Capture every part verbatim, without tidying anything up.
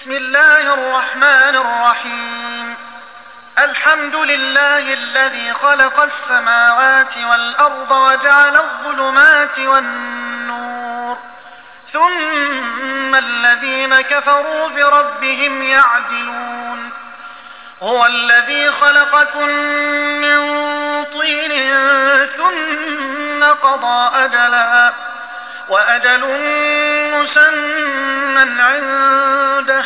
بسم الله الرحمن الرحيم. الحمد لله الذي خلق السماوات والأرض وجعل الظلمات والنور، ثم الذين كفروا بربهم يعدلون. هو الذي خلقكم من طين ثم قضى أجلا وأجل مسمى عنده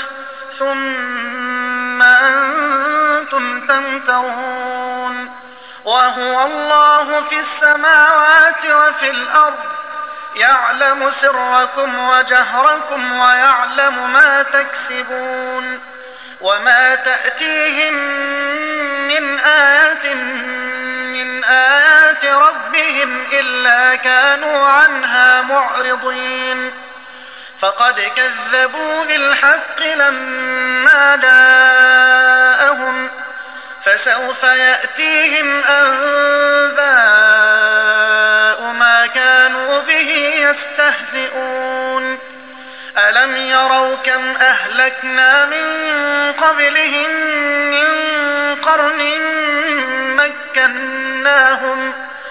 ثم أنتم تمترون. وهو الله في السماوات وفي الأرض، يعلم سركم وجهركم ويعلم ما تكسبون. وما تأتيهم من آية من آيات ربهم إلا كانوا عنها معرضين. فقد كذبوا بالحق لما جاءهم، فسوف يأتيهم أنباء ما كانوا به يستهزئون. ألم يروا كم أهلكنا من قبلهم من قرن مكناهم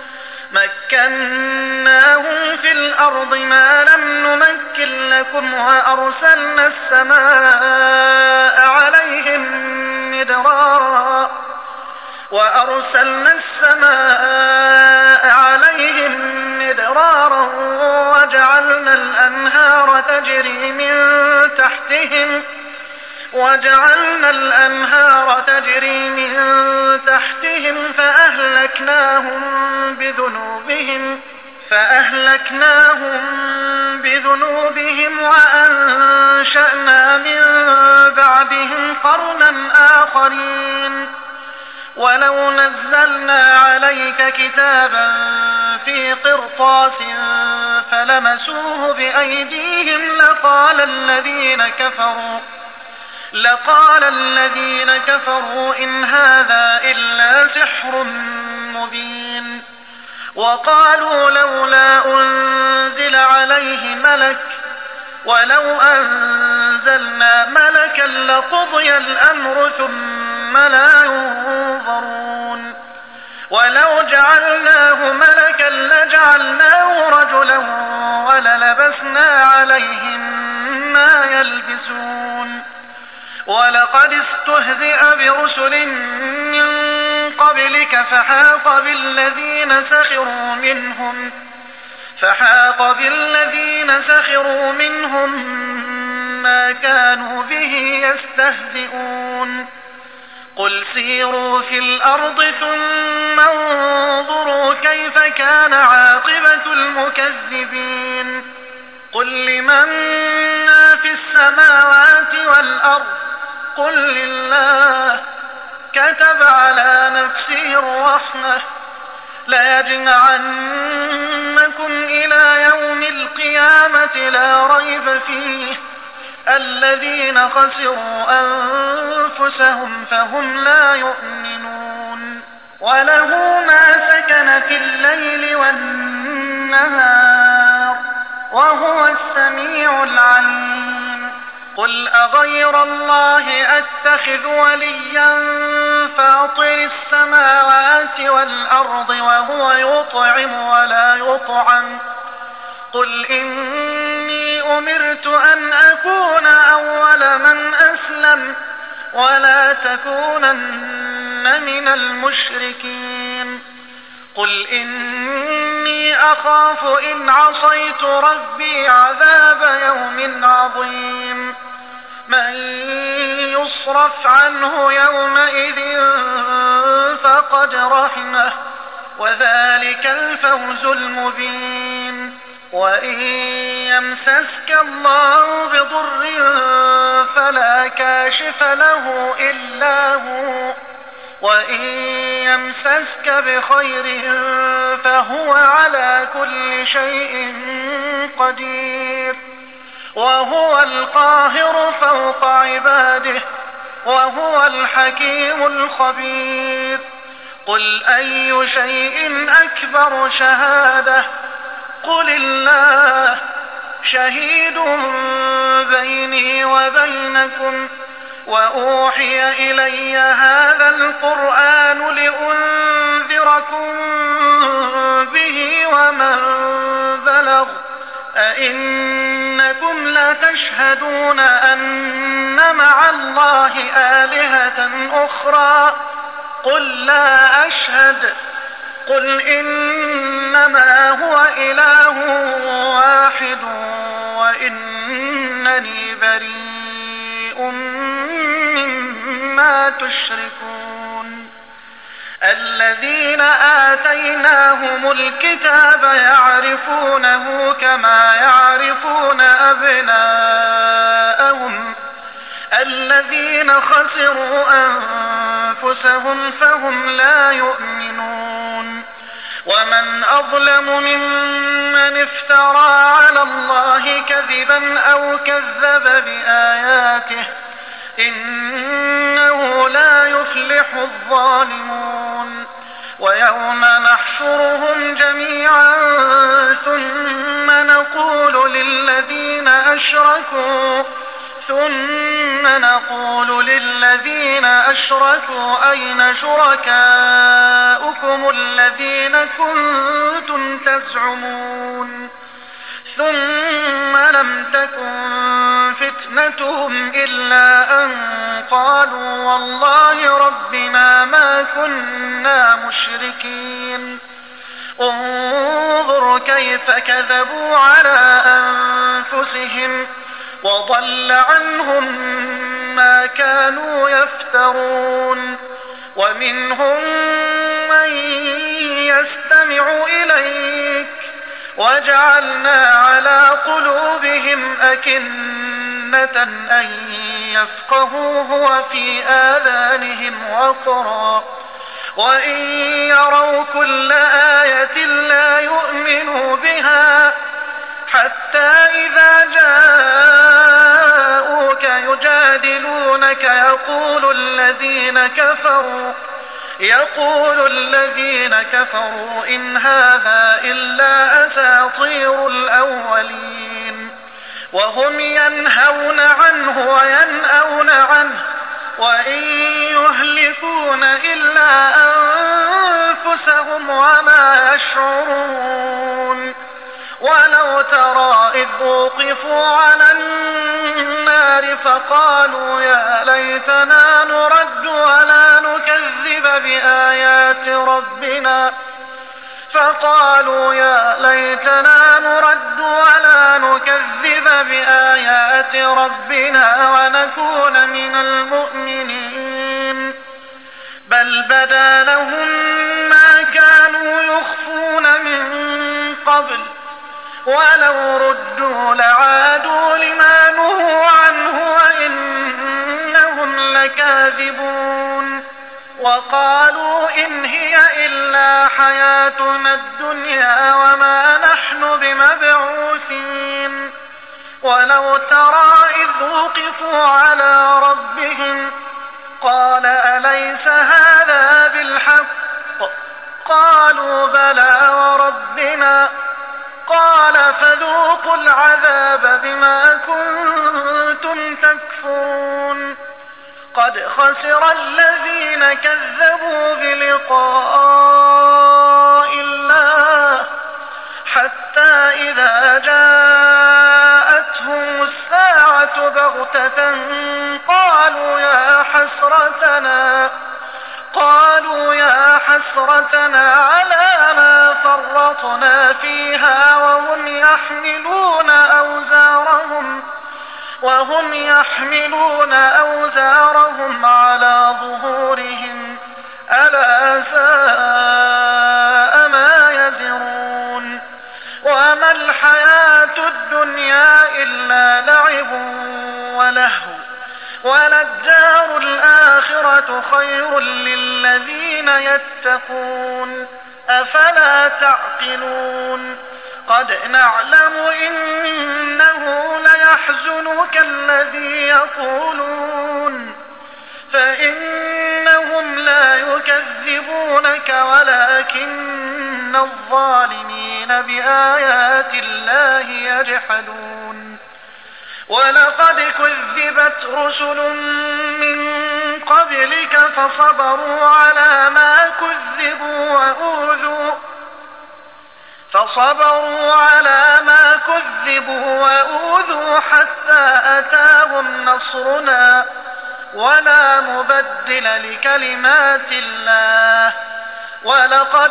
مكناهم في الأرض ما لم نمكن لكم، وأرسلنا السماء عليهم مدرارا وأرسلنا السماء عليهم مدرارا وجعلنا الأنهار تجري من تحتهم وجعلنا الأنهار تجري من تحتهم فأهلكناهم بذنوبهم فأهلكناهم بذنوبهم وأنشأنا من بعدهم قرنا آخرين. ولو نزلنا عليك كتابا في قرطاس فلمسوه بأيديهم لقال الذين كفروا لقال الذين كفروا إن هذا إلا سحر مبين. وقالوا لولا أنزل عليه ملك ولو أنزلنا ملكا لقضي الأمر ثم لا ينظرون. ولو جعلناه ملكا لجعلناه رجلا وللبسنا عليهم ما يلبسون. ولقد استهزئ برسل من قبلك فحاق بالذين سخروا منهم فحاق بالذين سخروا منهم ما كانوا به يستهزئون. قل سيروا في الأرض ثم انظروا كيف كان عاقبة المكذبين. قل لمن ما في السماوات والأرض قل لله كتب على نفسه الرحمة ليجمعنكم إلى يوم القيامة لا ريب فيه الذين خسروا أنفسهم فهم لا يؤمنون. وله ما سكن في الليل والنهار وهو السميع العليم. قل أغير الله أتخذ وليا فاطر السماوات والأرض وهو يطعم ولا يطعم. قل إني أمرت أن أكون أول من أسلم ولا تكونن من المشركين. قل إني أخاف إن عصيت ربي عذاب يوم عظيم. من يصرف عنه يومئذ فقد رحمه وذلك الفوز المبين. وإن يمسسك الله بضر فلا كاشف له إلا هو وإن يمسسك بخير فهو على كل شيء قدير. وهو القاهر فوق عباده وهو الحكيم الخبير. قل أي شيء أكبر شهادة قل الله شهيد بيني وبينكم وأوحي إلي هذا القرآن لأنذركم به ومن بلغ أئنكم لتشهدون أن مع الله آلهة أخرى قل لا أشهد قل إنما هو إله واحد وإنني بريء مما تشركون الذين آتيناهم الكتاب يعرفونه كما يعرفون أبناءهم الذين خسروا أنفسهم فهم لا يؤمنون ومن أظلم ممن افترى على الله كذبا أو كذب بآياته إنه لا يفلح الظالمون ويوم نحشرهم جميعا ثم نقول للذين أشركوا ثم نقول للذين أشركوا أين شركاؤكم الذين كنتم تزعمون ثم لم تكن فتنتهم إلا أن قالوا والله ربنا ما كنا مشركين انظر كيف كذبوا على أنفسهم وضل عنهم ما كانوا يفترون ومنهم من يستمع إليك وجعلنا على قلوبهم أكنة أن يفقهوه وفي آذانهم وقرا وإن يروا كل آية لا يؤمنوا بها حتى إذا جاءوك يجادلونك يقول الذين كفروا يقول الذين كفروا إن هذا إلا أساطير الأولين وهم ينهون عنه وينأون عنه وإن يهلكون إلا أنفسهم وما يشعرون ولو ترى إذ وقفوا على النار فقالوا يا ليتنا نرد ولا نكذب بآيات ربنا فقالوا يا ليتنا نرد ولا نكذب بآيات ربنا ونكون من المؤمنين بل بدا لهم ما كانوا يخفون من قبل ولو ردوا لعادوا لما نهوا عنه وإنهم لكاذبون وقالوا إن هي إلا حياتنا الدنيا وما نحن بمبعوثين ولو ترى إذ وقفوا على ربهم قال أليس هذا بالحق قالوا بلى وربنا قال فذوقوا العذاب بما كنتم تكفرون قد خسر الذين كذبوا بلقاء الله حتى إذا جاءتهم الساعة بغتة قالوا يا حسرتنا قالوا يا حسرتنا على ما فرطنا فيها وهم يحملون أوزارهم وهم يحملون أوزارهم على ظهورهم ألا ساء ما يزرون وما الحياة الدنيا إلا لعب ولهو وللدار الآخرة خير للذين يتقون أفلا تعقلون قد نعلم إنه ليحزنك الذي يقولون فإنهم لا يكذبونك ولكن إن الظالمين بآيات الله يجحدون ولقد كذبت رسل من قبلك فصبروا على ما كذبوا وأوذوا فصبروا على ما كذبوا وأوذوا حتى أتاهم نصرنا ولا مبدل لكلمات الله ولقد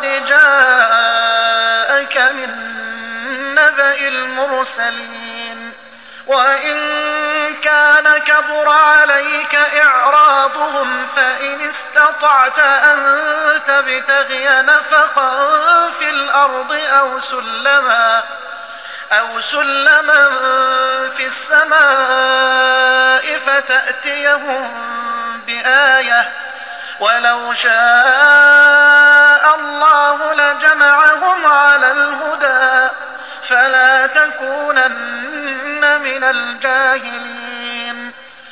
جاءك من نبأ المرسلين وإن كان كبر عليك إعراضهم فإن استطعت أن تبتغي نفقا في الأرض أو سلما أو سلما في السماء فتأتيهم بآية ولو شاء الله لجمعهم على الهدى فلا تكونن من الجاهلين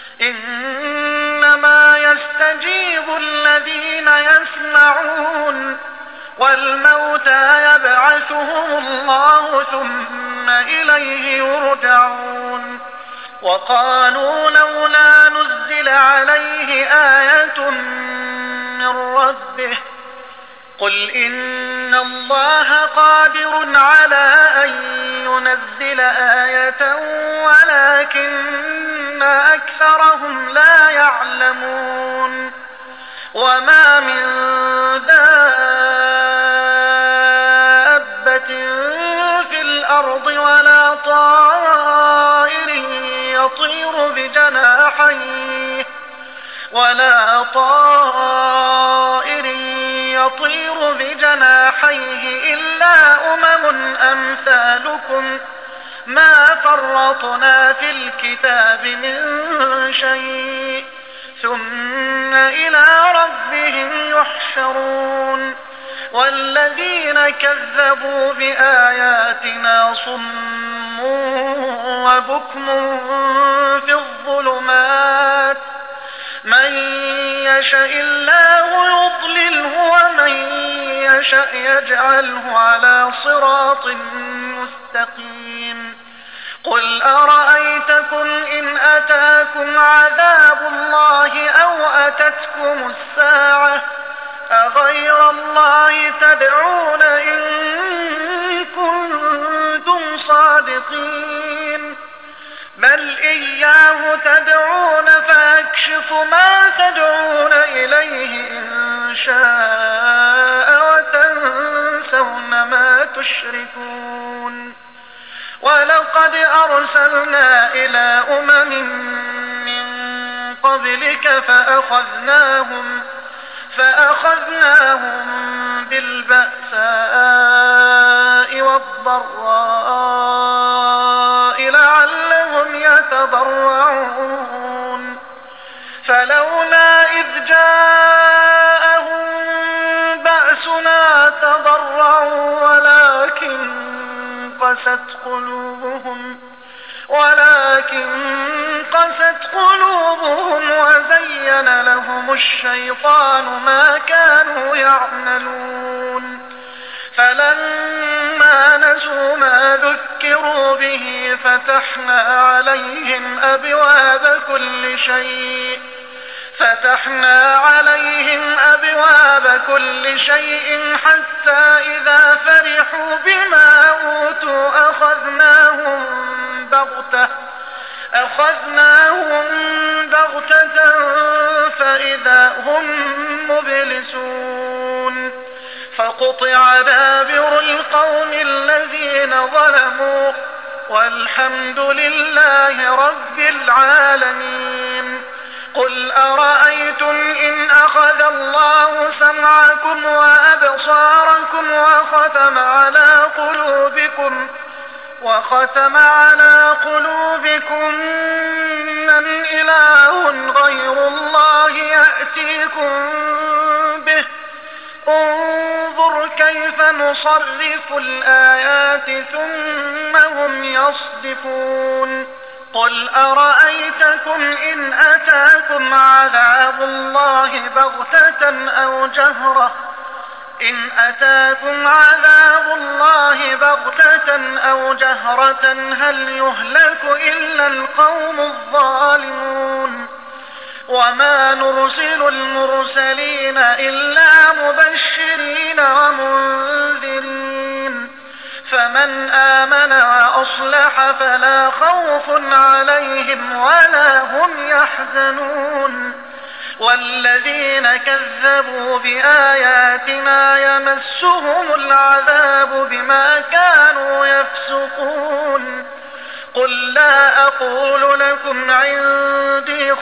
إنما يستجيب الذين يسمعون والموتى يبعثهم الله ثم إليه يرجعون وقالوا لولا نزل عليه آية من ربه قل إن الله قادر على أن ينزل آية ولكن أكثرهم لا يعلمون وما من دابة في الأرض ولا طائر يطير بجناحيه ولا طائر يطير بجناحيه إلا أمم أمثالكم ما فرطنا في الكتاب من شيء ثم إلى ربهم يحشرون والذين كذبوا بآياتنا صم وبكم في الظلمات من يشاء الله يضلله ومن يشاء يجعله على صراط مستقيم قل أرأيتكم إن أتاكم عذاب الله أو أتتكم الساعة أغير الله تدعون إن كنتم صادقين بل إياه تدعون فيكشف ما تدعون إليه إن شاء وتنسون ما تشركون ولقد أرسلنا إلى أمم من قبلك فأخذناهم فأخذناهم بالبأساء والضراء لعلهم يتضرعون فلولا إذ جاءهم بأسنا تضرعوا ولكن قست قلوبهم ولكن قست قلوبهم وزين لهم الشيطان ما كانوا يعملون فلما نسوا ما ذكروا به فتحنا عليهم أبواب كل شيء فتحنا عليهم أبواب كل شيء حتى إذا فرحوا بما أوتوا أخذناهم بغتة أخذناهم بغتة فإذا هم مبلسون فقطع دابر القوم الذين ظلموا والحمد لله رب العالمين قل أرأيتم إن أخذ الله سمعكم وأبصاركم وختم على قلوبكم وختم على قلوبكم من إله غير الله يأتيكم به انظر كيف نصرف الآيات ثم هم يصدفون قل أرأيتكم إن أتاكم عذاب الله بغتة أو جهرة إن أتاكم عذاب الله بغتة أو جهرة هل يهلك إلا القوم الظالمون وما نرسل المرسلين إلا مبشرين ومنذرين فمن آمن وأصلح فلا خوف عليهم ولا هم يحزنون والذين كذبوا بآياتنا يمسهم العذاب بما كانوا يفسقون قل لا أقول لكم عندي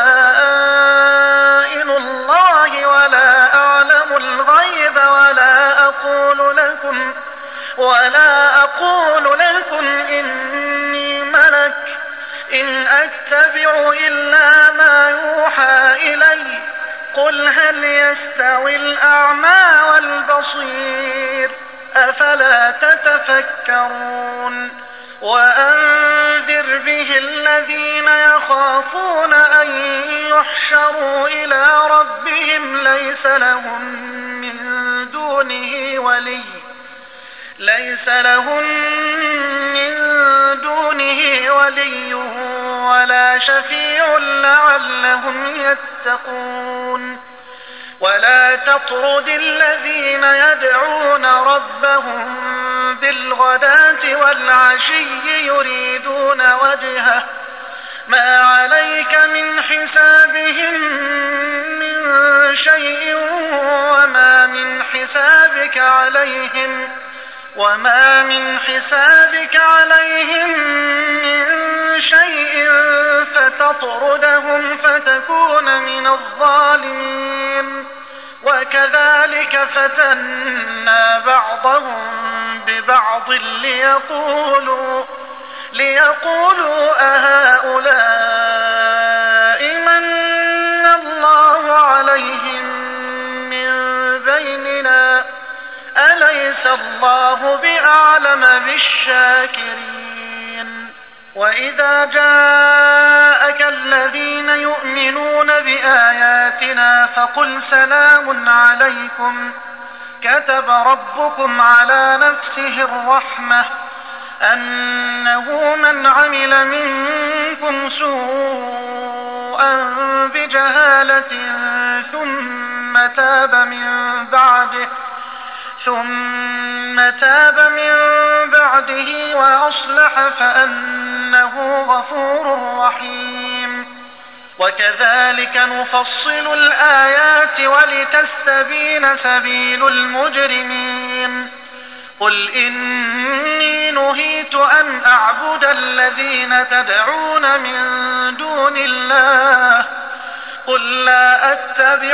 خزائن الله ولا أعلم الغيب ولا أقول لكم ولا أقول لكم إني ملك إن أتبع إلا ما يوحى إلي قل هل يستوي الأعمى والبصير أفلا تتفكرون وأنذر به الذين يخافون أن يحشروا إلى ربهم ليس لهم من دونه ولي ليس لهم من دونه ولي ولا شفيع لعلهم يتقون ولا تطرد الذين يدعون ربهم بالغداة والعشي يريدون وجهه ما عليك من حسابهم من شيء وما من حسابك عليهم وما من حسابك عليهم من شيء فتطردهم فتكون من الظالمين وكذلك فتنا بعضهم ببعض ليقولوا ليقولوا أهؤلاء من الله عليهم من بيننا أليس الله بأعلم بالشاكرين وإذا جاءك الذين يؤمنون بآياتنا فقل سلام عليكم كتب ربكم على نفسه الرحمة أنه من عمل منكم سوءا بجهالة ثم تاب من بعده ثم تاب من بعده وأصلح فأنه غفور رحيم وكذلك نفصل الآيات ولتستبين سبيل المجرمين قل إني نهيت أن أعبد الذين تدعون من دون الله قل لا أتبع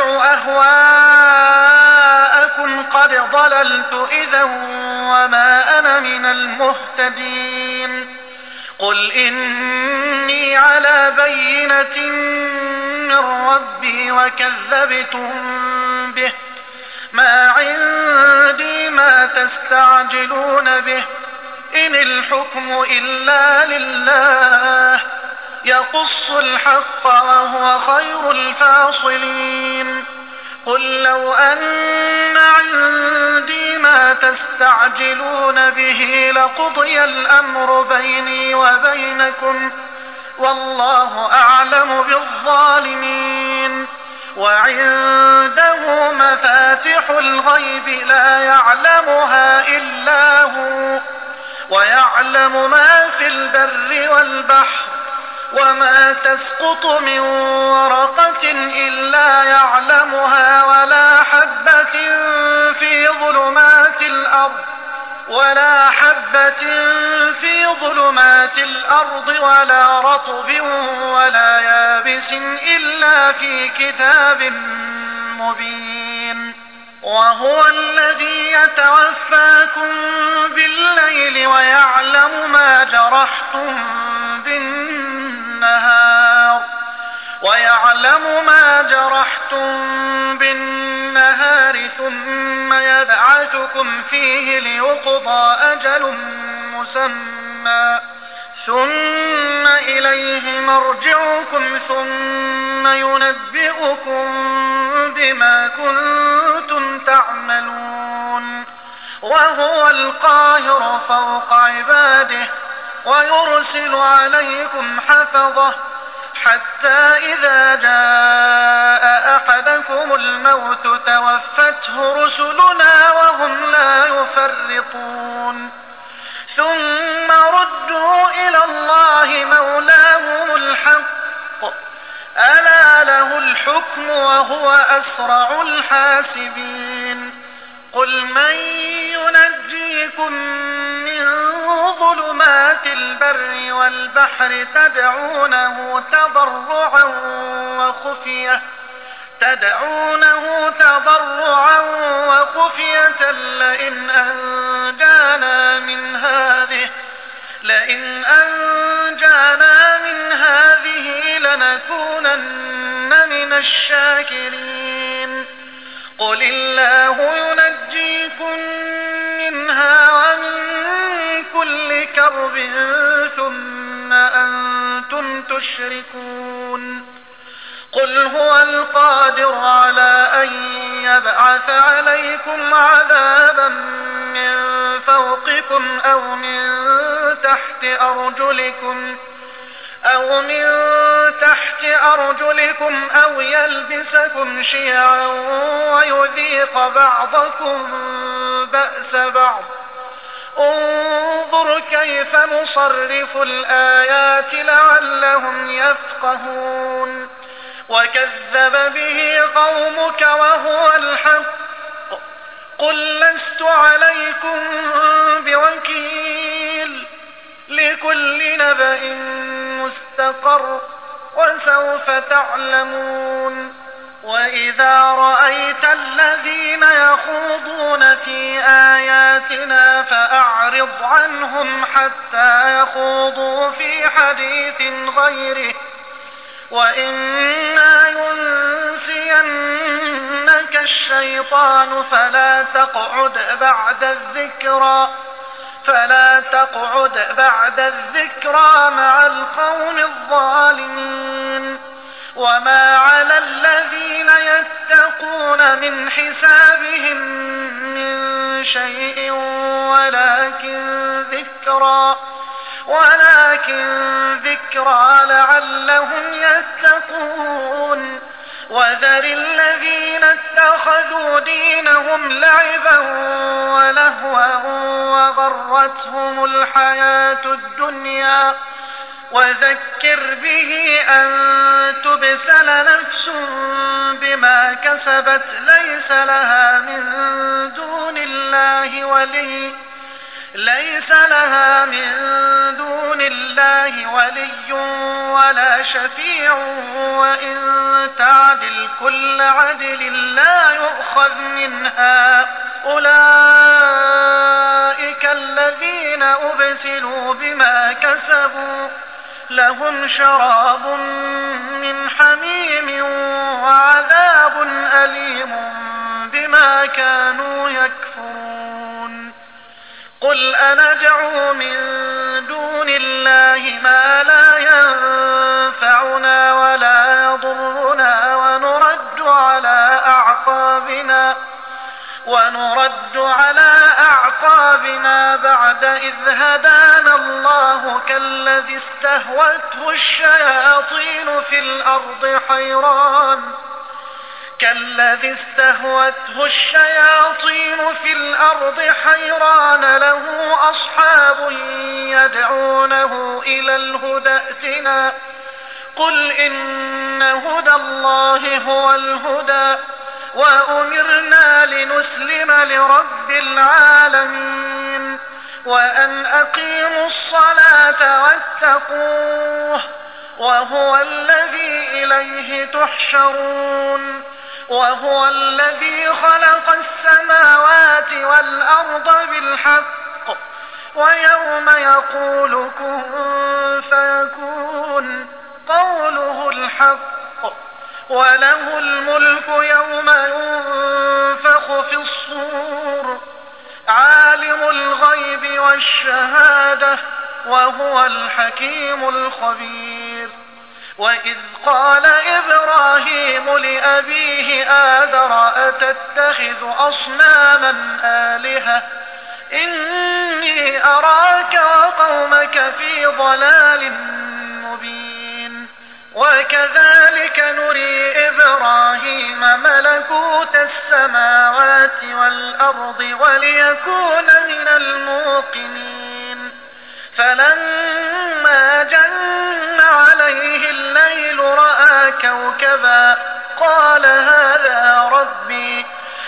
أهواءكم قد ضللت إذا وما أنا من المهتدين قل إني على بينة من ربي وكذبتم به ما عندي ما تستعجلون به إن الحكم إلا لله يقص الحق وهو خير الفاصلين قل لو أن عندي ما تستعجلون به لقضي الأمر بيني وبينكم والله أعلم بالظالمين وعنده مفاتح الغيب لا يعلمها إلا هو ويعلم ما في البر والبحر وما تسقط من ورقة إلا يعلمها ولا حبة في ظلمات الأرض ولا حبة في ظلمات الأرض ولا رطب ولا يابس إلا في كتاب مبين وهو الذي يتوفاكم بالليل ويعلم ما جرحتم بالنهار ويعلم ما جرحتم بالنهار ثم يبعثكم فيه ليقضى أجل مسمى ثم إليه مرجعكم ثم ينبئكم بما كنتم تعملون وهو القاهر فوق عباده ويرسل عليكم حفظة حتى إذا جاء أحدكم الموت توفته رسلنا وهم لا يفرطون ثم ردوا إلى الله مولاهم الحق ألا له الحكم وهو أسرع الحاسبين قل من ينجيكم من ظلمات البر والبحر تدعونه تضرعا وخفية تدعونه تضرعا وخفية لئن أنجانا من هذه لئن أنجانا من هذه لنكونن من الشاكرين قل الله ينجيكم منها ومن كل كرب ثم أنتم تشركون قل هو القادر على أن يبعث عليكم عذابا من فوقكم أو من تحت أرجلكم أو من تحت أرجلكم أو يلبسكم شيعا ويذيق بعضكم بأس بعض انظر كيف نصرف الآيات لعلهم يفقهون وكذب به قومك وهو الحق قل لست عليكم بوكيل لكل نبأ مستقر وسوف تعلمون وإذا رأيت الذين يخوضون في آياتنا فأعرض عنهم حتى يخوضوا في حديث غيره وإما ينسينك الشيطان فلا تقعد بعد الذكرى فلا تقعد بعد الذكرى مع القوم الظالمين وما على الذين يتقون من حسابهم من شيء ولكن ذكرى ولكن ذكرى لعلهم يتقون وذر الذين اتخذوا دينهم لعبا ولهوا وغرتهم الحياة الدنيا وذكر به أن تبسل نفس بما كسبت ليس لها من دون الله ولي ليس لها من دون الله ولي ولا شفيع وإن تعدل كل عدل لا يؤخذ منها أولئك الذين أبسلوا بما كسبوا لهم شراب من حميم وعذاب أليم بما كانوا يكفرون قل أندعو من دون الله ما لا ينفعنا ولا يضرنا ونرد على أعقابنا ونرد على أعقابنا بعد إذ هدانا الله كالذي استهوته الشياطين في الأرض حيران كالذي استهوته الشياطين في الأرض حيران له أصحاب يدعونه إلى الهدى ائتنا قل إن هدى الله هو الهدى وأمرنا لنسلم لرب العالمين وأن أقيموا الصلاة واتقوه وهو الذي إليه تحشرون وهو الذي خلق السماوات والأرض بالحق ويوم يقول كن فيكون قوله الحق وله الملك يوم ينفخ في الصور عالم الغيب والشهادة وهو الحكيم الخبير وإذ قال إبراهيم لأبيه آذر أتتخذ أصناما آلهة إني أراك وقومك في ضلال مبين. وكذلك نري إبراهيم ملكوت السماوات والأرض وليكون من الموقنين. فلما جن عليه الليل رأى كوكبا قال هذا ربي.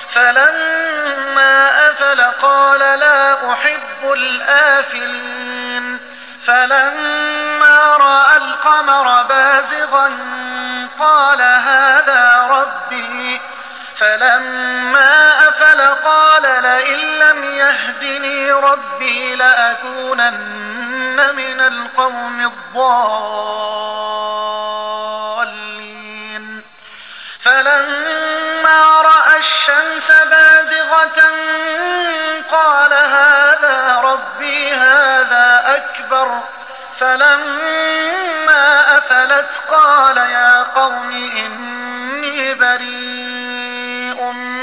فلما أفل قال لا أحب الآفلين. فلما رأى القمر بازغا قال هذا ربي. فلما أفل قال لئن لم يهدني ربي لأكونن من القوم الضالين. فلما رأى الشمس بازغة قال هذا ربي هذا أكبر. فلما أفلت قال يا قوم إني بريء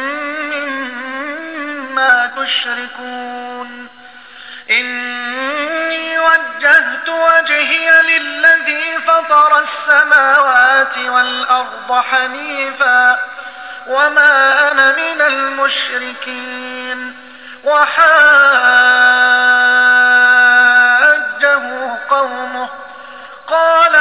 مما تشركون. إني وجهت وجهي للذي فطر السماوات والأرض حنيفا وما أنا من المشركين. وحاجه قومه قال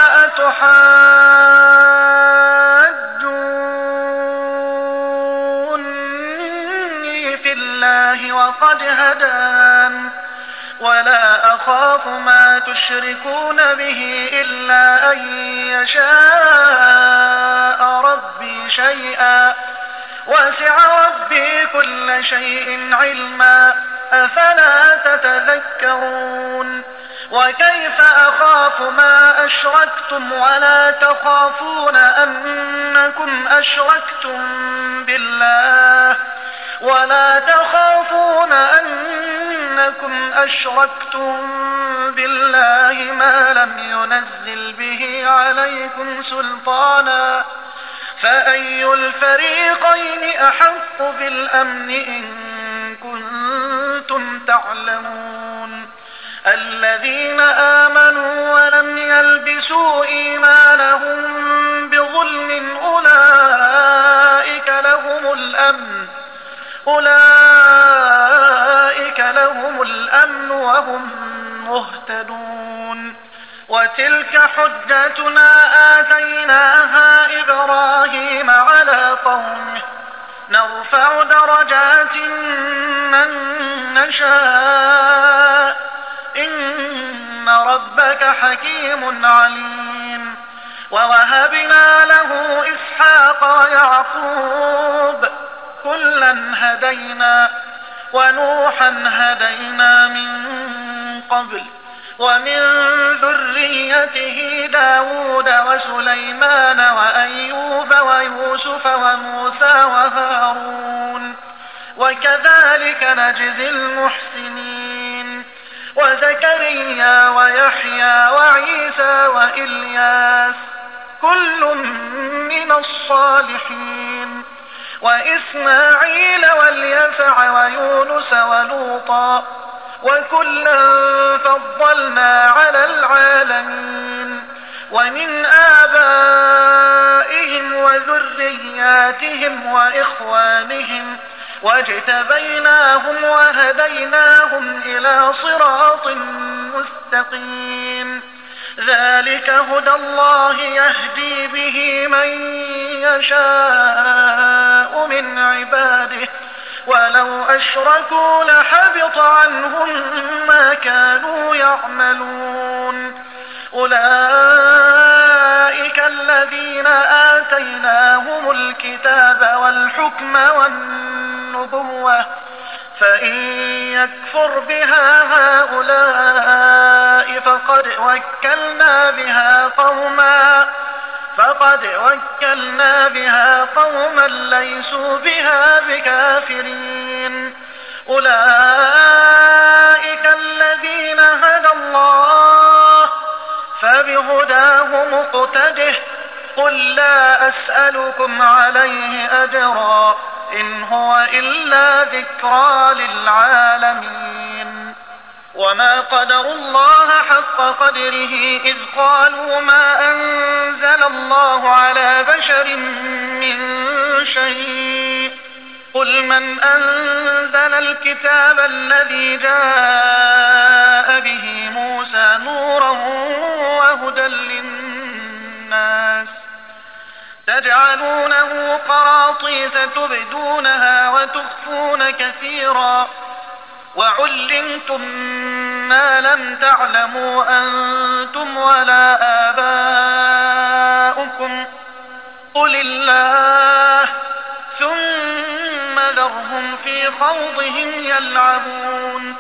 أتحاجوني في الله وقد هدان ولا أخاف ما تشركون به إلا أن يشاء ربي شيئا وسع ربي كل شيء علما أفلا تتذكرون. وكيف أخاف ما أشركتم ولا تخافون أنكم أشركتم بالله ولا تخافون أنكم أشركتم بالله ما لم ينزل به عليكم سلطانا فأي الفريقين أحق بالأمن إن كنتم تعلمون. الذين آمنوا ولم يلبسوا إيمانهم بظلم أولئك لهم الأمن أولئك لهم الأمن وهم مهتدون. وتلك حجتنا آتيناها إبراهيم على قومه نرفع درجات من نشاء إن ربك حكيم عليم. ووهبنا له إسحاق ويعقوب كلا هدينا ونوحا هدينا من قبل ومن ذريته داود وسليمان وأيوب ويوسف وموسى وهارون وكذلك نجزي المحسنين. وزكريا ويحيى وعيسى وإلياس كل من الصالحين وإسماعيل واليسع ويونس ولوطا وكلا فضلنا على العالمين. ومن آبائهم وذرياتهم وإخوانهم واجتبيناهم وهديناهم إلى صراط مستقيم. ذلك هدى الله يهدي به من يشاء من عباده ولو أشركوا لحبط عنهم ما كانوا يعملون. أولئك الذين آتيناهم الكتاب والحكم والنبوة فإن يكفر بها هؤلاء فقد وكلنا بها قوما فقد وكلنا بها قوما ليسوا بها بكافرين. أولئك الذين هدى الله فبهداه مقتده قل لا أسألكم عليه أجرا إن هو إلا ذكرى للعالمين. وما قدروا الله حق قدره إذ قالوا ما أنزل الله على بشر من شيء قل من أنزل الكتاب الذي جاء به موسى نورا وهدى للناس تجعلونه قراطيس تبدونها وتخفون كثيرا وعلمتم ما لم تعلموا أنتم ولا آباؤكم قل الله ثم ذرهم في خوضهم يلعبون.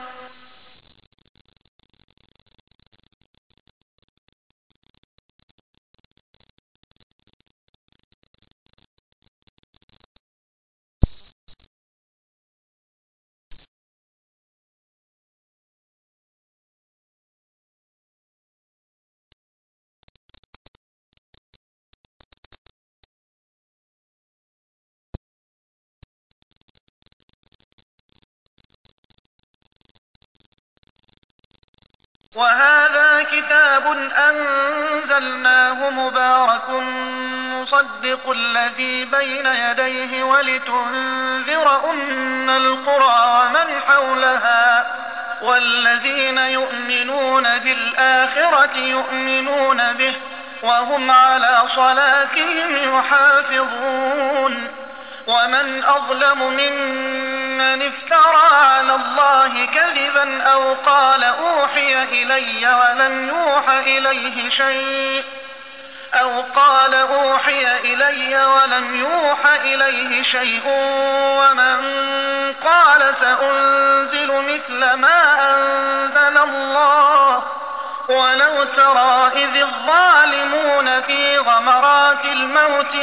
وهذا كتاب أنزلناه مبارك مصدق الذي بين يديه ولتنذر أم القرى ومن حولها والذين يؤمنون بالآخرة يؤمنون به وهم على صلاتهم يحافظون. ومن أظلم ممن افترى على الله كذبا أو قال أوحي إلي ولم يوح إليه شيء أو قال أوحي إلي ولم يوح إليه شيء ومن قال سأنزل مثل ما أنزل الله ولو ترى إذ الظالمون في غمرات الموت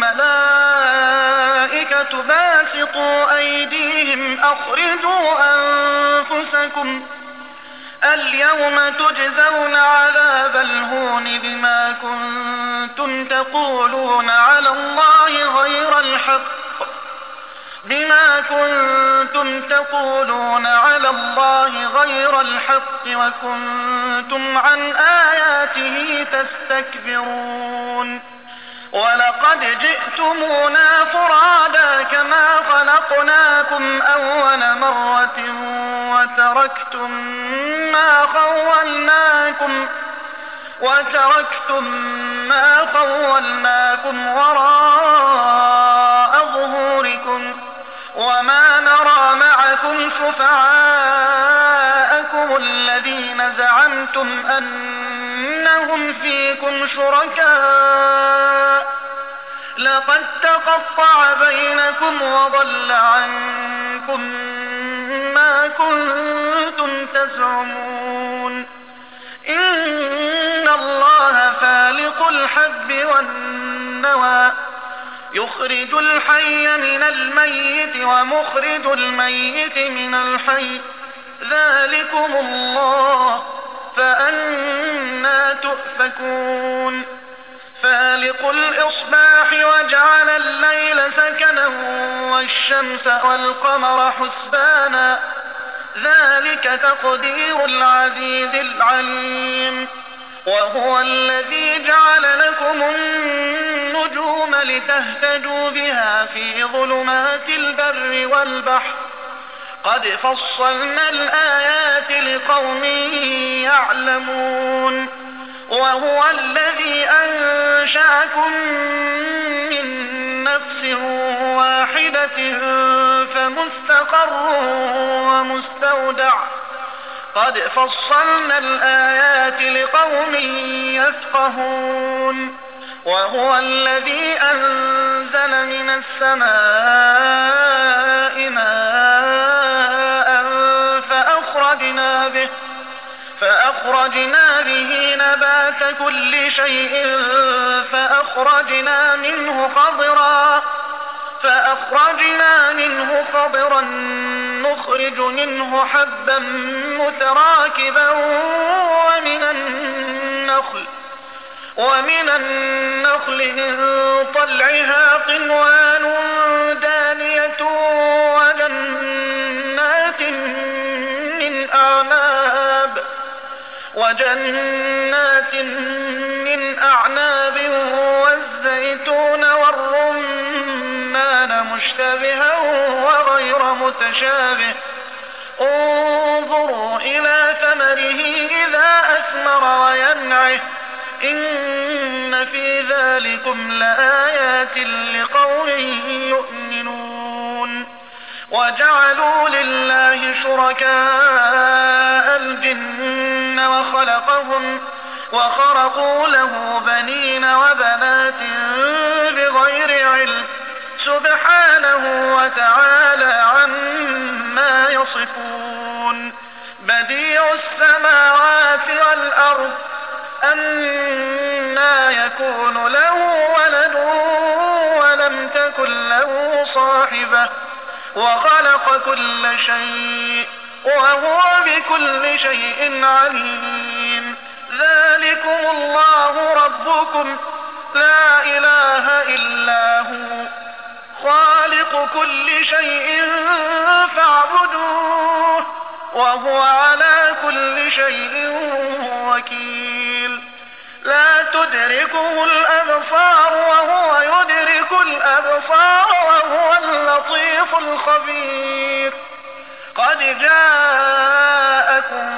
والملائكة باسطوا أيديهم أخرجوا أنفسكم اليوم تجزون عذاب الهون بما كنتم تقولون على الله غير الحق بما كنتم تقولون على الله غير الحق وكنتم عن آياته تستكبرون. ولقد جئتمونا فرادا كما خلقناكم أول مرة وتركتم ما خولناكم وتركتم ما خولناكم وراء ظهوركم وما نرى معكم شفعاءكم الذين زعمتم أنهم فيكم شركاء لقد تقطع بينكم وضل عنكم ما كنتم تزعمون. إن الله فالق الحب والنوى يخرج الحي من الميت ومخرج الميت من الحي ذلكم الله فأنى تؤفكون. فالق الإصباح وجعل الليل سكنا والشمس والقمر حسبانا ذلك تقدير العزيز العليم. وهو الذي جعل لكم النجوم لتهتدوا بها في ظلمات البر والبحر قد فصلنا الآيات لقوم يعلمون. وهو الذي أنشأكم من نفس واحدة فمستقر ومستودع قد فصلنا الآيات لقوم يفقهون. وهو الذي أنزل من السماء ماء فأخرجنا به فأخرجنا به نبات كل شيء فأخرجنا منه خضرا فأخرجنا منه خضرا نخرج منه حبا متراكبا ومن النخل ومن النخل من طلعها قنوان دانية وجنات من أعناب وجنات من أعناب والزيتون والرمان مشتبها وغير متشابه انظروا إلى ثمره إذا أثمر وينعه إن في ذلكم لآيات لقوم يؤمنون وجعلوا لله شركاء الجن وخلقهم وخرقوا له بنين وبنات بغير علم سبحانه وتعالى عما يصفون بديع السماوات والأرض أنى يكون له ولد ولم تكن له صاحبة وخلق كل شيء وهو بكل شيء عليم ذلكم الله ربكم لا إله إلا هو خالق كل شيء فاعبدوه وهو على كل شيء وكيل لا تدركه الأبصار وهو يدرك الأبصار وهو اللطيف الخبير قد جاءكم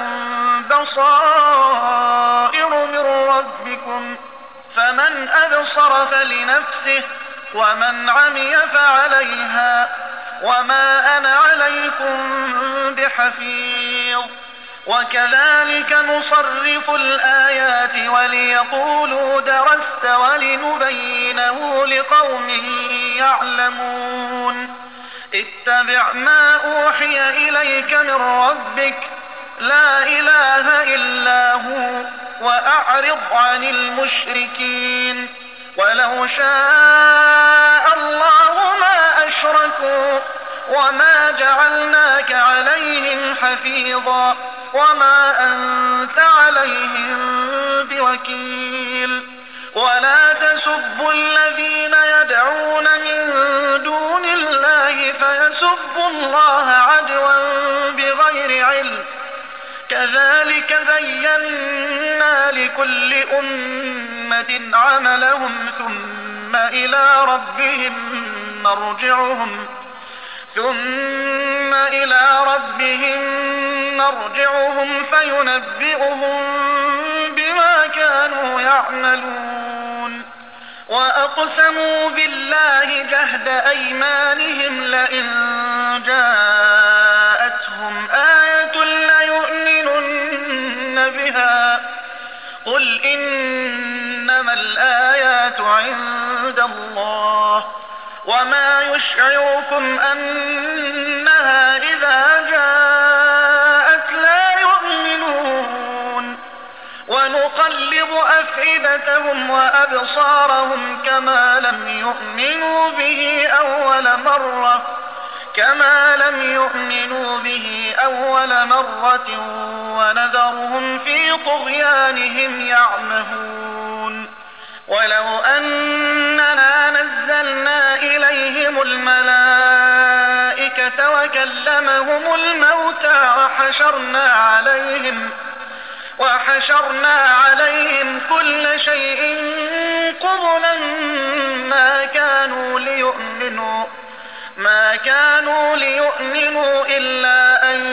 بصائر من ربكم فمن أبصر فلنفسه ومن عمي فعليها وما أنا عليكم بحفيظ وكذلك نصرف الآيات وليقولوا درست ولنبينه لقوم يعلمون اتبع ما أوحي إليك من ربك لا إله إلا هو وأعرض عن المشركين ولو شاء الله ما أشركوا وما جعلناك عليهم حفيظا وما أنت عليهم بوكيل ولا تسبوا الذين يدعون من دون الله فيسبوا الله عدوا بغير علم كذلك زينا لكل أمة عملهم ثم إلى ربهم مرجعهم ثم إلى ربهم مرجعهم فينبئهم بما كانوا يعملون وأقسموا بالله جهد أيمانهم لئن جاءتهم آية ليؤمنن بها قل إنما الآيات عند الله وما يشعركم أنها إذا جاءت لا يؤمنون ونقلب أفئدتهم وأبصارهم كما لم يؤمنوا به أول مرة كما لم يؤمنوا به أول مرة ونذرهم في طغيانهم يعمهون ولو أننا نزلنا إليهم الملائكة وكلمهم الموتى وحشرنا عليهم وحشرنا عليهم كل شيء قبلا ما كانوا ليؤمنوا ما كانوا ليؤمنوا إلا أن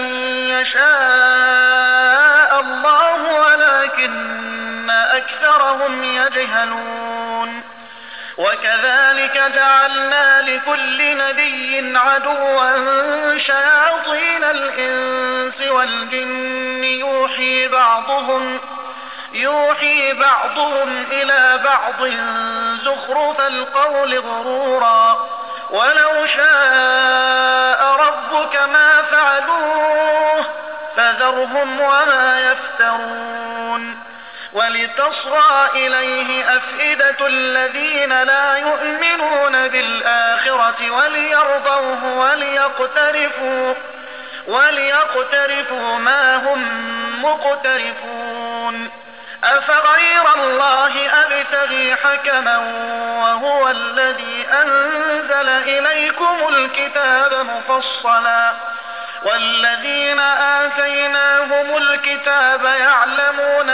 يشاء الله ولكن أكثرهم يجهلون وكذلك جعلنا لكل نبي عدوا شياطين الإنس والجن يوحي بعضهم يوحي بعضهم إلى بعض زخرف القول غرورا ولو شاء ربك ما فعلوه فذرهم وما يفترون ولتصغى إليه أفئدة الذين لا يؤمنون بالآخرة وليرضوه وليقترفوا وليقترفوا ما هم مقترفون أفغير الله أبتغي حكما وهو الذي أنزل إليكم الكتاب مفصلا والذين آتيناهم الكتاب يعلمون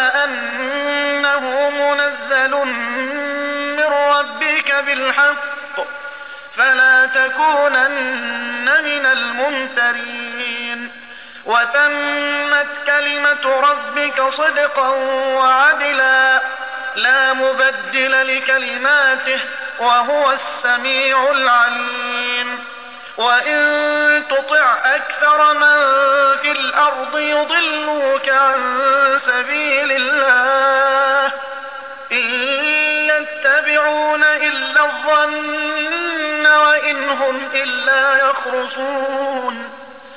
أنه منزل من ربك بالحق فلا تكونن من الممترين. وتمت كلمة ربك صدقا وعدلا لا مبدل لكلماته وهو السميع العليم. وإن تطع أكثر من في الأرض يضلوك عن سبيل الله إن يتبعون إلا الظن وإن هم إلا يخرصون.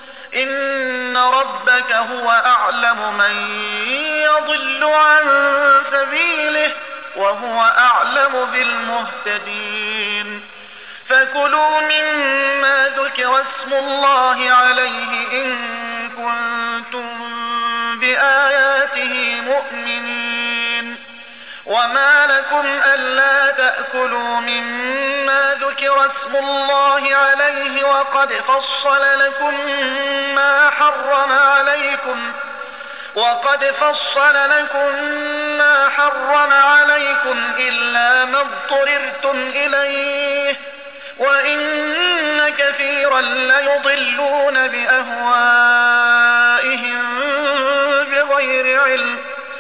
إن ربك هو أعلم من يضل عن سبيله وهو أعلم بالمهتدين. فكلوا مما ذكر اسم الله عليه إن كنتم بآياته مؤمنين. وما لكم ألا تأكلوا مما ذكر اسم الله عليه وقد فصل لكم ما حرم عليكم وقد فصل لكم ما حرم عليكم إلا ما اضطررتم إليه وإن كثيرا ليضلون بأهوائهم بغير علم.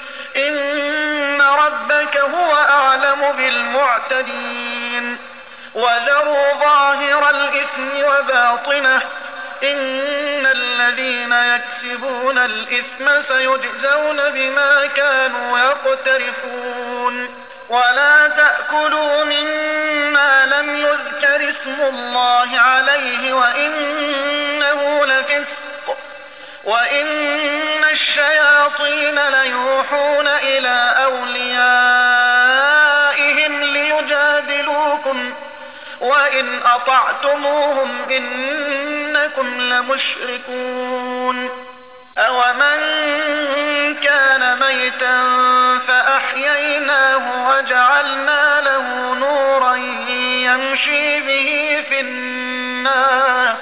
إن ربك هو أعلم بالمعتدين. وذروا ظاهر الإثم وباطنه إن الذين يكسبون الإثم سيجزون بما كانوا يقترفون. ولا تأكلوا مما لم يذكر اسم الله عليه وإنه لفسق وإن الشياطين ليوحون إلى أوليائهم ليجادلوكم وإن أطعتموهم إنكم لمشركون. أومن كان ميتا فأحييناه وجعلنا له نورا يمشي به في الناس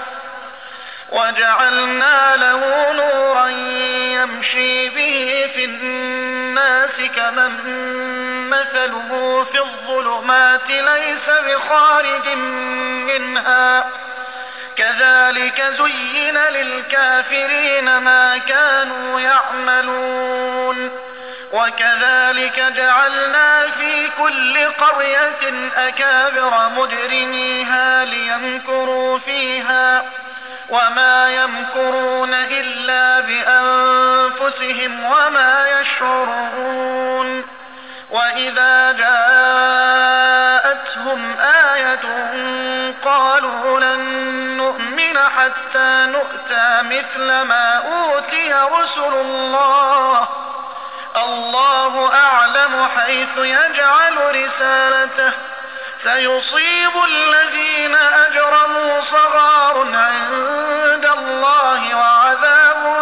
وجعلنا له نورا يمشي به في الناس كمن مثله في الظلمات ليس بخارج منها كذلك زين للكافرين ما كانوا يعملون. وكذلك جعلنا في كل قرية أكابر مجرميها ليمكروا فيها وما يمكرون إلا بأنفسهم وما يشعرون. وإذا جاءتهم آية قالوا لن نؤمن حتى نؤتى مثل ما أوتي رسل الله الله أعلم حيث يجعل رسالته سيصيب الذين أجرموا صغار عند الله وعذاب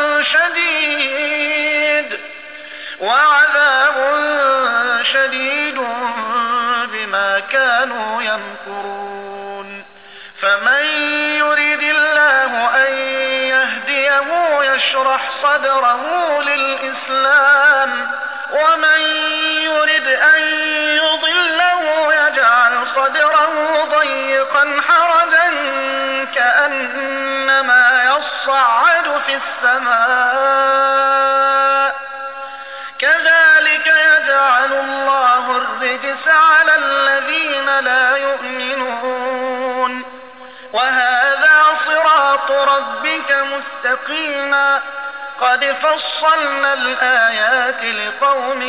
شديد وعذاب شديد بما كانوا يمكرون. فمن يريد الله أن يهديه يشرح صدره للإسلام ومن يرد أن يضله يجعل صدره ضيقا حرجا كأنما يصعد في السماء كذلك يجعل الله الرجس على الذين لا يؤمنون. وهذا صراط ربك مستقيما قد فصلنا الآيات لقوم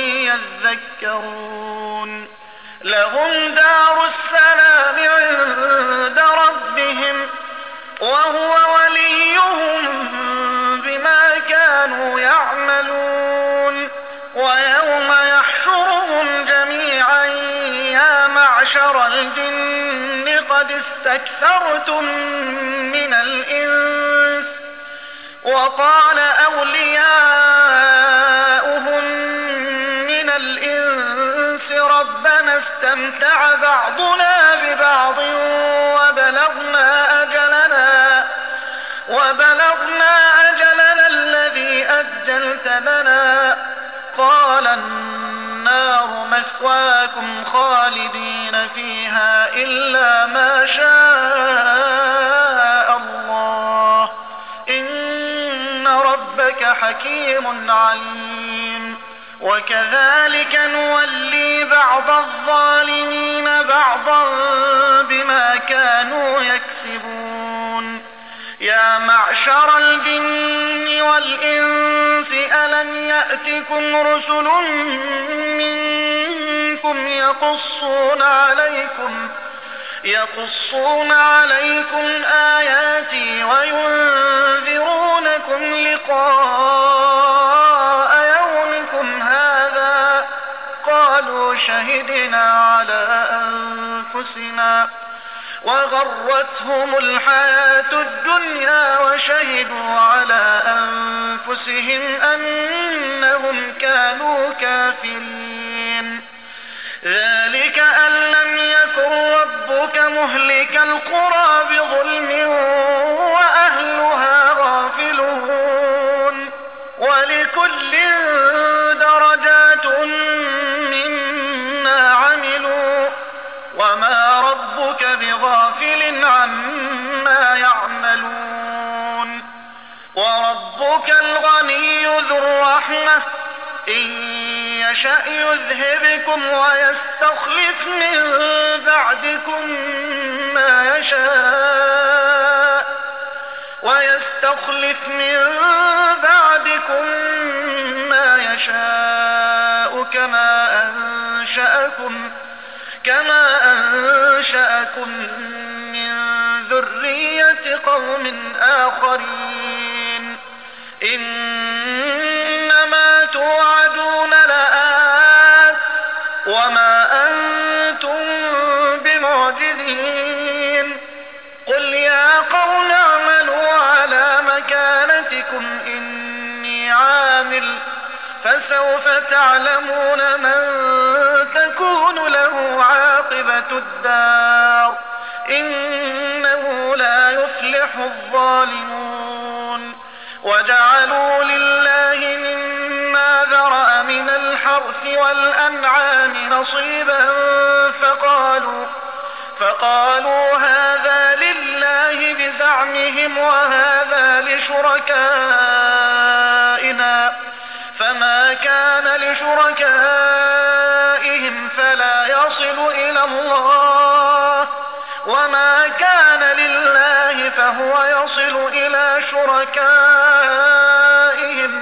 يذكرون. لهم دار السلام عند ربهم وهو وليهم بما كانوا يعملون. ويوم يحشرهم جميعا يا معشر الجن قد استكثرتم من الإنس وقال أولياؤهم من الإنس ربنا استمتع بعضنا ببعض وبلغنا أجلنا وبلغنا لنا. قال النار مثواكم خالدين فيها إلا ما شاء الله إن ربك حكيم عليم. وكذلك نولي بعض الظالمين بعضا بما كانوا يكسبون. يا معشر الجن والإنس ألم يأتكم رسل منكم يقصون عليكم يقصون عليكم آياتي وينذرونكم لقاء يومكم هذا؟ قالوا شهدنا على أنفسنا وغرتهم الحياة الدنيا وشهدوا على أنفسهم أنهم كانوا كافرين. ذلك أن لم يكن ربك مهلك القرى بظلم وأهلها غافلون. ولكل درجات مما عملوا وما ربك بغافل عما يعملون. وربك الغني ذو الرحمة إن يشأ يذهبكم ويستخلف من بعدكم ما يشاء ويستخلف من بعدكم ما يشاء كما أنشأكم كما أنشأكم من ذرية قوم آخرين. إنما توعدون لآت وما أنتم بمعجزين. قل يا قوم اعملوا على مكانتكم إني عامل فسوف تعلمون من تكون له عاقبة الدار إنه لا يفلح الظالمون. وجعلوا لله مما ذرأ من الحرث والأنعام نصيبا فقالوا فقالوا هذا لله بزعمهم وهذا لشركائنا فما كان لشركائهم فلا يصل إلى الله وما كان لله فهو يصل إلى شركائهم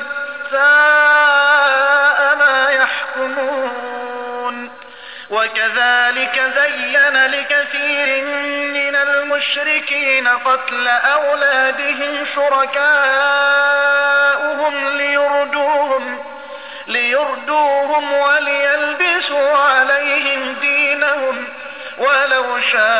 ساء ما يحكمون. وكذلك زين لكثير من المشركين قتل أولادهم شركاؤهم ليردوهم ليردوهم وليلبسوا عليهم دينهم ولو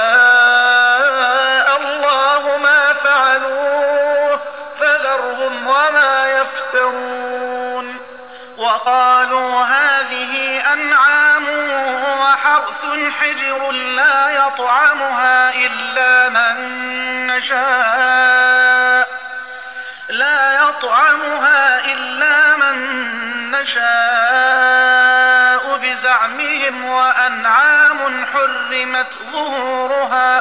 شاء الله ما فعلوه فذرهم وما يفترون. وقالوا هذه أنعام وحرث حجر لا يطعمها إلا من نشاء لا يطعمها إلا من نشاء بزعمهم وأنعام حرمت ظهورها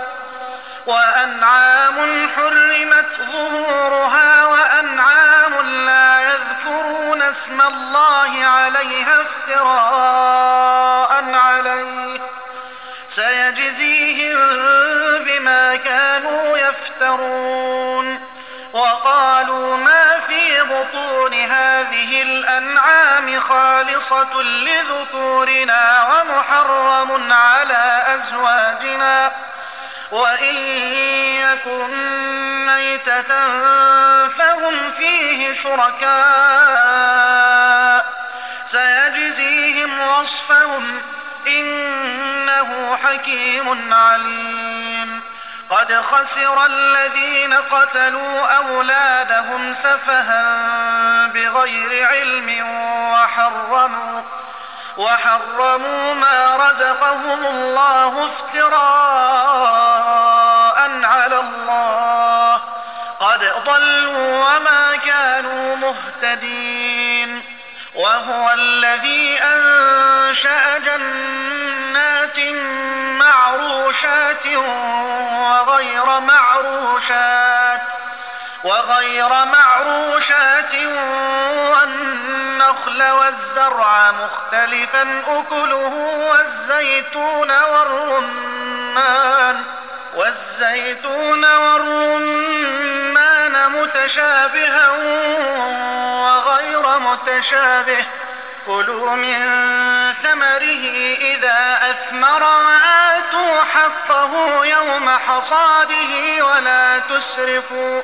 وأنعام حرمت ظهورها وأنعام لا يذكرون اسم الله عليها افتراء عليه سيجزيهم بما كانوا يفترون. وقالوا ما في بطون هذه الأنعام خالصة لذكورنا ومحرم على أزواجنا وإن يكن ميتة فهم فيه شركاء سيجزيهم وصفهم إنه حكيم عليم. قد خسر الذين قتلوا أولادهم سفها بغير علم وحرموا وحرموا ما رزقهم الله افتراء على الله قد ضلوا وما كانوا مهتدين. وهو الذي أنشأ جنات معروشات وغير معروشات وغير معروشات والنخل والزرع مختلفا أكله والزيتون والرمان والزيتون والرمان متشابها وغير متشابه كلوا من ثمره إذا أثمر وآتوا حقه يوم حصاده ولا تسرفوا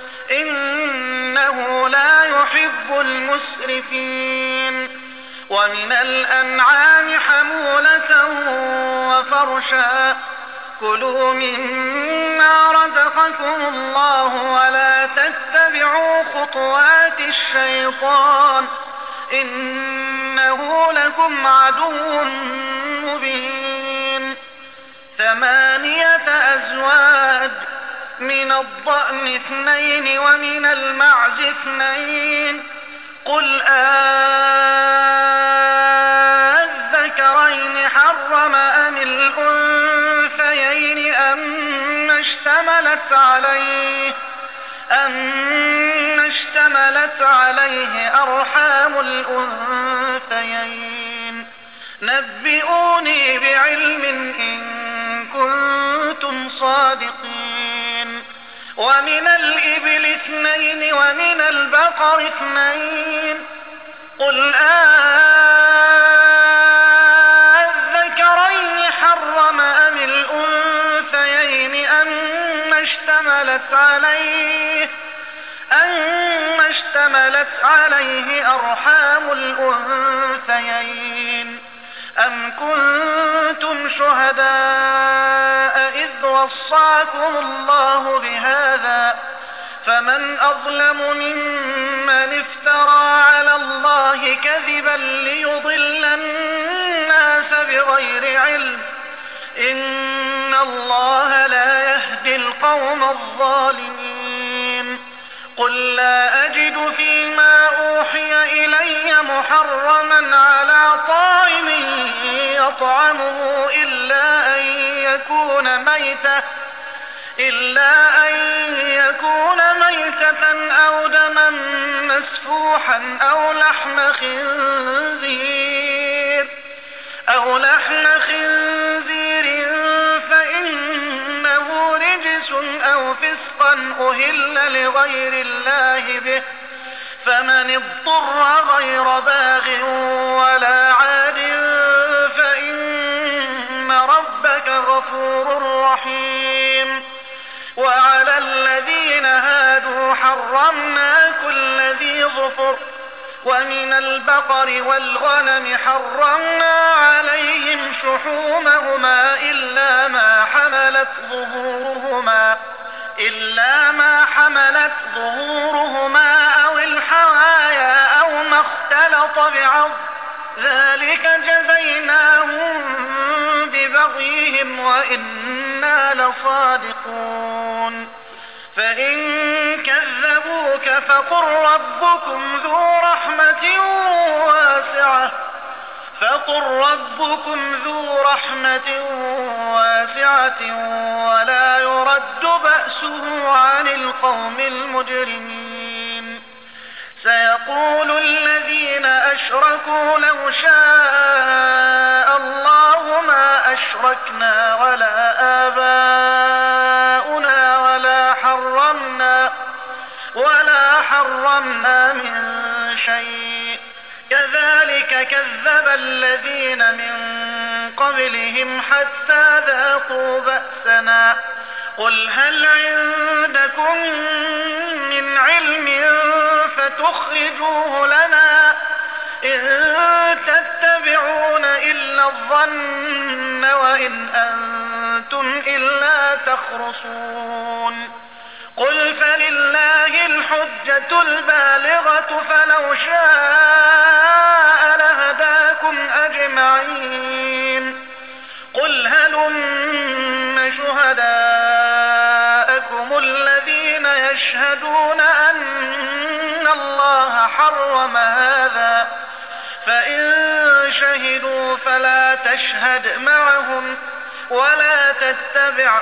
إنه لا يحب المسرفين ومن الأنعام حمولة وفرشا كلوا مما رزقكم الله ولا تتبعوا خطوات الشيطان إنه لكم عدو مبين ثمانية أزواج من الضأن اثنين ومن المعز اثنين قل أذكرين حرم أم الأنثيين أما اشتملت عليه أما اشتملت عليه أرحام الأنثيين نبئوني بعلم إن كنتم صادقين ومن الإبل اثنين ومن البقر اثنين قل أذكرين حرم أم الأنثيين أما اشتملت عليه أما اشتملت عليه أرحام الأنثيين أم كنتم شهداء إذ وصاكم الله بهذا فمن أظلم ممن افترى على الله كذبا ليضل الناس بغير علم إن الله لا يهدي القوم الظالمين قل لا أجد فيما أوحي إلي محرما على طاعم يطعمه إلا أن يكون ميتة إلا أن يكون ميتة أو دما مسفوحا أو لحم خنزير أو لحم خنزير فإنه رجس أو فسقا أهل لغير الله به فمن اضطر غير باغ ولا عاد فإن ربك غفور رحيم وعلى الذين هادوا حرمنا كل ذي ظفر ومن البقر والغنم حرمنا عليهم شحومهما إلا ما حملت ظهورهما إلا ما حملت ظهورهما أو الحوايا أو ما اختلط بعض ذلك جزيناهم ببغيهم وإنا لصادقون فإن كذبوك فقل ربكم ذو رحمة واسعة فقل ربكم ذو رحمة واسعة ولا يرد بأسه عن القوم المجرمين سيقول الذين أشركوا لو شاء الله ما أشركنا ولا آباؤنا ولا حرمنا ولا حرمنا من شيء كذلك كذب الذين من قبلهم حتى ذاقوا بأسنا قل هل عندكم من علم فتخرجوه لنا إن تتبعون إلا الظن وإن أنتم إلا تخرصون قل فلله الحجة البالغة فلو شاء لهداكم أجمعين قل هلم شهداءكم الذين يشهدون أن الله حرم هذا فإن شهدوا فلا تشهد معهم ولا تتبع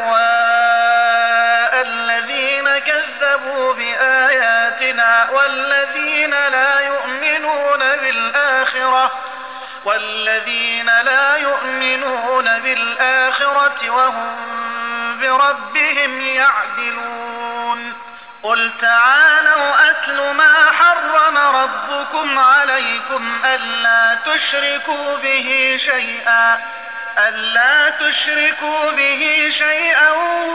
أهواء الذين كذبوا بآياتنا والذين لا يؤمنون بالآخرة والذين لا يؤمنون بالآخرة وهم بربهم يعدلون قل تعالوا أتل ما حرم ربكم عليكم ألا تشركوا به شيئا ألا تشركوا به شيئا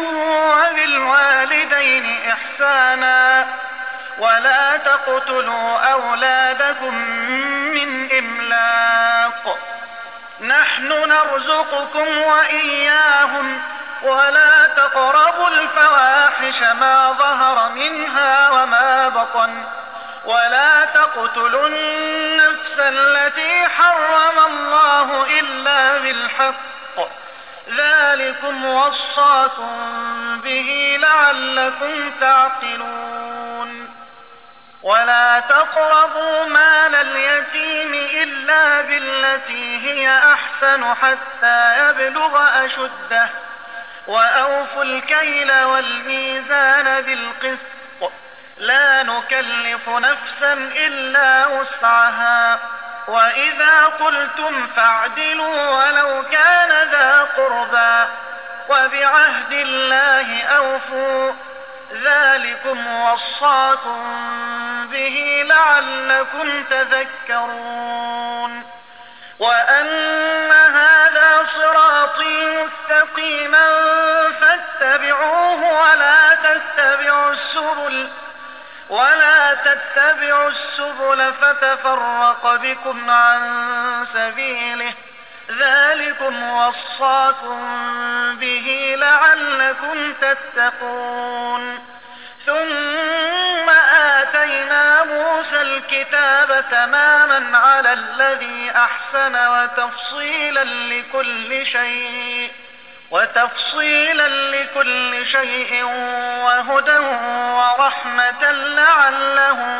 وبالوالدين إحسانا ولا تقتلوا أولادكم من إملاق نحن نرزقكم وإياهم ولا تقربوا الفواحش ما ظهر منها وما بطن ولا تقتلوا النفس التي حرم الله إلا بالحق ذلكم وصاكم به لعلكم تعقلون ولا تقربوا مال اليتيم إلا بالتي هي أحسن حتى يبلغ أشده وأوفوا الكيل والميزان بالقسط لا نكلف نفسا إلا وسعها وإذا قلتم فاعدلوا ولو كان ذا قربى وبعهد الله أوفوا ذلكم وصاكم به لعلكم تذكرون وأن هذا صراطي مستقيما فاتبعوه ولا تتبعوا السبل ولا تتبعوا السبل فتفرق بكم عن سبيله ذلكم وصاكم به لعلكم تتقون ثم آتينا موسى الكتاب تماما على الذي أحسن وتفصيلا لكل شيء وتفصيلا لكل شيء وهدى ورحمة لعلهم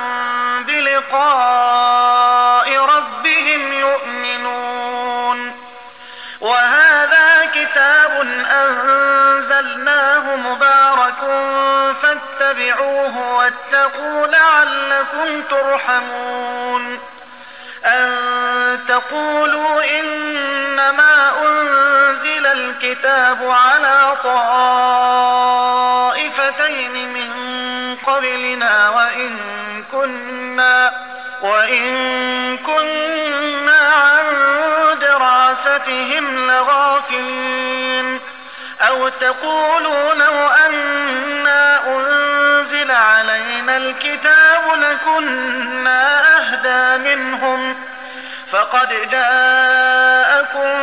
بلقاء ربهم يؤمنون وهذا كتاب أنزلناه مبارك فاتبعوه واتقوا لعلكم ترحمون أن تقولوا إنما أنزل الكتاب على طائفتين من قبلنا وإن كنا وإن كنا عن دراستهم لغافلين أو تقولوا لو أنا أنزل علينا الكتاب لكنا أهدى منهم فقد جاءكم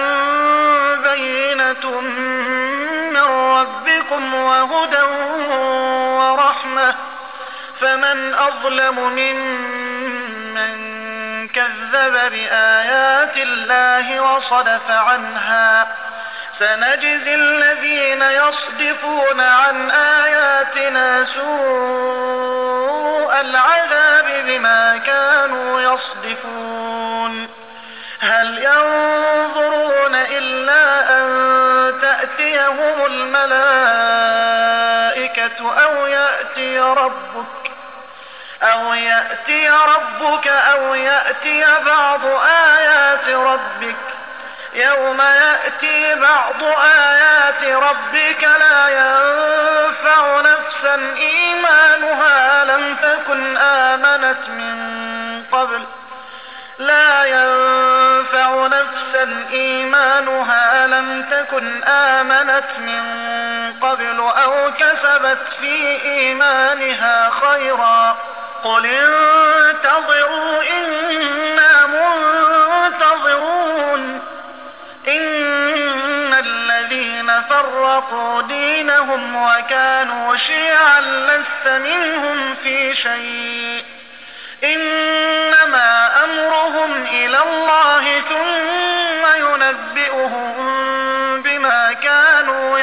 بينة من ربكم وهدى ورحمة فمن أظلم ممن كذب بآيات الله وصدف عنها سنجزي الذين يصدفون عن آياتنا سوء العذاب بما كانوا يصدفون هل ينظرون إلا أن تأتيهم الملائكة أو يأتي ربك أو يأتي ربك أو يأتي بعض آيات ربك يوم يأتي بعض آيات ربك لا ينفع نفسا إيمانها لم تكن آمنت من قبل لا ينفع نفسا إيمانها لم تكن آمنت من قبل أو كسبت في إيمانها خيرا قل انتظروا إنا منتظرون إن الذين فرقوا دينهم وكانوا شيعا لست منهم في شيء إنما أمرهم إلى الله ثم ينبئهم بما كانوا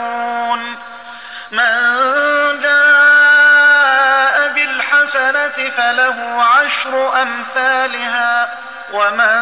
يفعلون من جاء بالحسنة فله عشر أمثالها ومن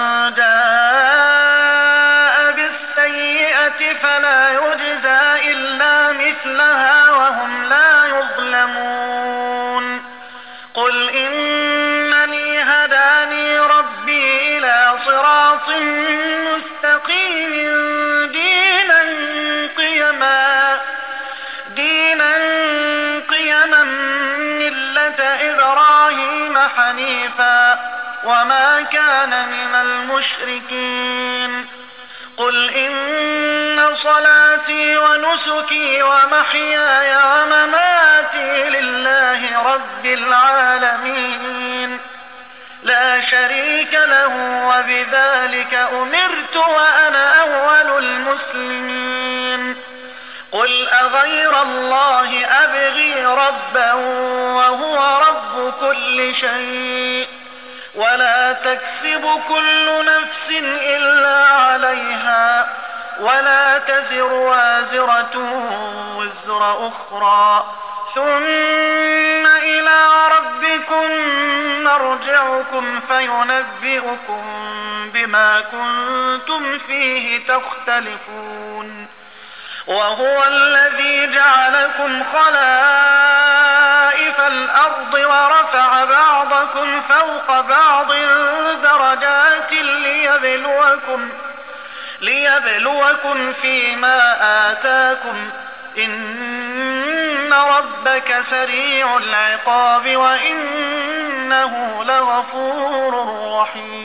جاء بالسيئة فلا يجزى إلا مثلها وهم لا يظلمون قل إنني هداني ربي إلى صراط مستقيم دينا قيما دينا قيما ملة إبراهيم حنيفا وما كان من المشركين قل إن صلاتي ونسكي ومحياي ومماتي لله رب العالمين لا شريك له وبذلك أمرت وأنا أول المسلمين قل أغير الله أبغي ربا وهو رب كل شيء ولا تكسب كل نفس إلا عليها ولا تزر وازرة وزر أخرى ثم إلى ربكم مرجعكم فينبئكم بما كنتم فيه تختلفون وهو الذي جعلكم خلائف الأرض ورفع بعضكم فوق بعض درجات ليبلوكم, ليبلوكم فيما آتاكم إن ربك سريع العقاب وإنه لغفور رحيم